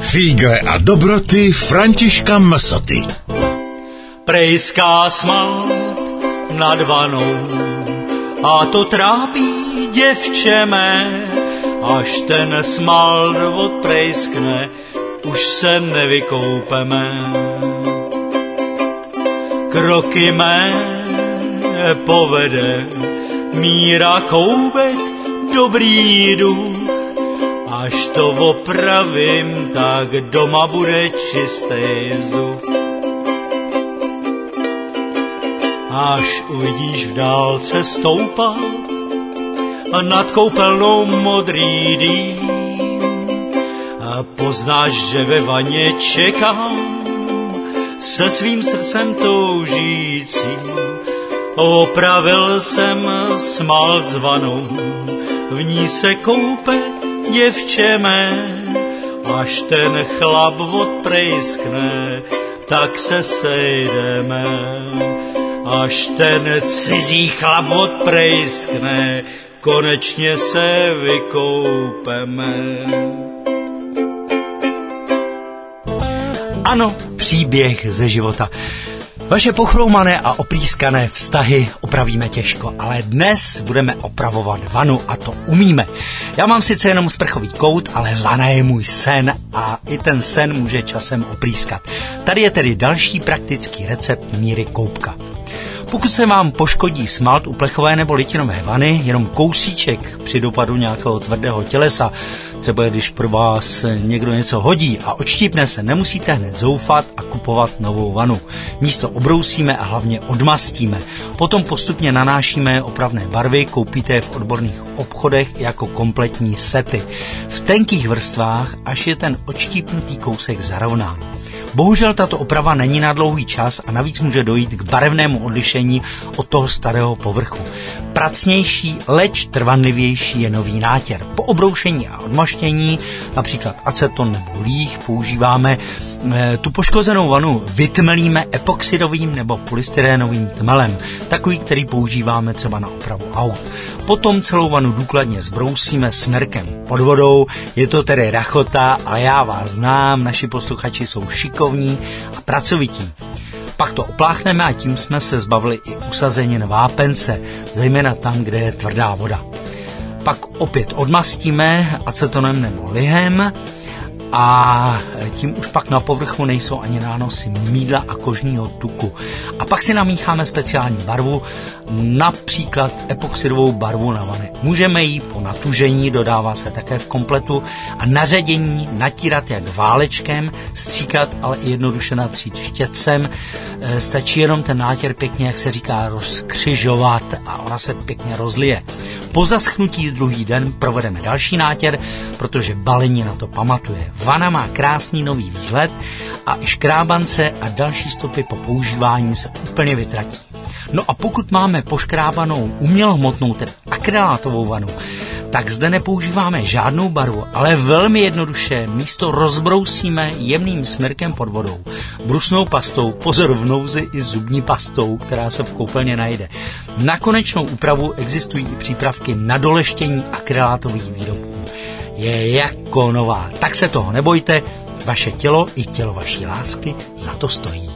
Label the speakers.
Speaker 1: Fígle a dobroty Františka Msoty.
Speaker 2: Prejská smalt nad vanou a to trápí děvče mé, až ten smalt odprejskne, už se nevykoupeme. Kroky mé povede Míra Koubek, dobrý duch, až to opravím, tak doma bude čistý vzduch. Až uvidíš v dálce stoupat a nad koupelnou modrý dým a poznáš, že ve vaně čekám se svým srdcem toužícím. Opravil jsem smalt s vanou, v ní se koupe děvče mé, až ten chlap odprejskne, tak se sejdeme. Až ten cizí chlap odprejskne, konečně se vykoupeme. Ano, příběh ze života. Vaše pochroumané a oprýskané vztahy opravíme těžko, ale dnes budeme opravovat vanu a to umíme. Já mám sice jenom sprchový kout, ale vana je můj sen a i ten sen může časem oprýskat. Tady je tedy další praktický recept Míry Koubka. Pokud se vám poškodí smalt u plechové nebo litinové vany, jenom kousíček při dopadu nějakého tvrdého tělesa, třeba když pro vás někdo něco hodí a odštípne se, nemusíte hned zoufat a kupovat novou vanu. Místo obrousíme a hlavně odmastíme. Potom postupně nanášíme opravné barvy, koupíte je v odborných obchodech jako kompletní sety. V tenkých vrstvách, až je ten odštípnutý kousek zarovnán. Bohužel tato oprava není na dlouhý čas a navíc může dojít k barevnému odlišení od toho starého povrchu. Pracnější, leč trvanlivější je nový nátěr. Po obroušení a odmaštění, například aceton nebo líh, používáme tu poškozenou vanu vytmelíme epoxidovým nebo polystyrénovým tmelem, takový, který používáme třeba na opravu aut. Potom celou vanu důkladně zbrousíme smrkem pod vodou, je to tedy rachota, ale já vás znám, naši posluchači jsou šikovní a pracovití. Pak to opláchneme a tím jsme se zbavili i usazenin vápence, zejména tam, kde je tvrdá voda. Pak opět odmastíme acetonem nebo lihem a tím už pak na povrchu nejsou ani nánosy mýdla a kožního tuku. A pak si namícháme speciální barvu, například epoxidovou barvu na vany. Můžeme ji po natužení, dodává se také v kompletu, a na ředění natírat jak válečkem, stříkat, ale i jednoduše natřít štětcem. Stačí jenom ten nátěr pěkně, jak se říká, rozkřižovat a ona se pěkně rozlije. Po zaschnutí druhý den provedeme další nátěr, protože balení na to pamatuje. Vana má krásný nový vzhled a škrábance a další stopy po používání se úplně vytratí. No a pokud máme poškrábanou umělohmotnou, tedy akrylátovou vanu, tak zde nepoužíváme žádnou barvu, ale velmi jednoduše místo rozbrousíme jemným smrkem pod vodou, brusnou pastou, pozor v nouzi i zubní pastou, která se v koupelně najde. Na konečnou úpravu existují i přípravky na doleštění akrylátových výrobků. Je jako nová, tak se toho nebojte, vaše tělo i tělo vaší lásky za to stojí.